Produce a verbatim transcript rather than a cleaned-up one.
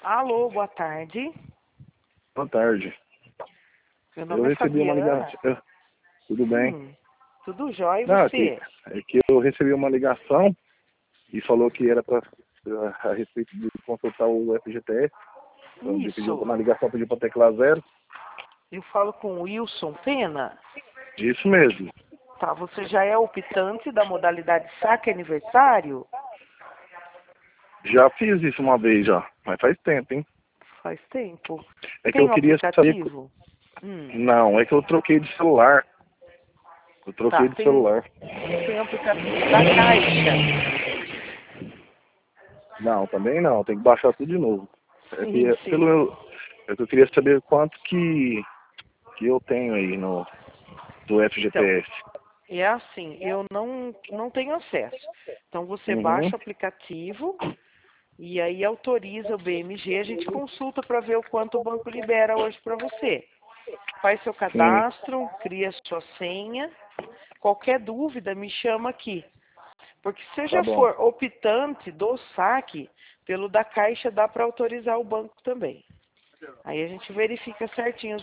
Alô, boa tarde. Boa tarde. Meu Eu nome é recebi uma Fabiana. ligação. Tudo bem? Hum, tudo jóia, e Não, é que, você? é que eu recebi uma ligação e falou que era pra, a, a respeito de consultar o F G T S. Então, me pediu Isso. uma ligação, pediu para teclar zero. Eu falo com o Wilson Pena. Isso mesmo. Tá, você já é optante da modalidade saque aniversário? Já fiz isso uma vez já, mas faz tempo, hein? Faz tempo. É que Tem eu o queria saber... aplicativo? Hum, Não, é que eu troquei de celular. Eu troquei tá, de tem, celular. tem o aplicativo da Caixa. Não, também não. Tem que baixar tudo de novo. É que, Sim, pelo sim. meu, é que eu queria saber quanto que, que eu tenho aí no do Então, F G T S. é assim, eu não, não tenho acesso. Então você Uhum. baixa o aplicativo e aí autoriza o B M G, a gente consulta para ver o quanto o banco libera hoje para você. Faz seu Sim, cadastro, cria sua senha. Qualquer dúvida, me chama aqui. Porque se você tá já bom. for optante do saque, pelo da Caixa dá para autorizar o banco também. Aí a gente verifica certinho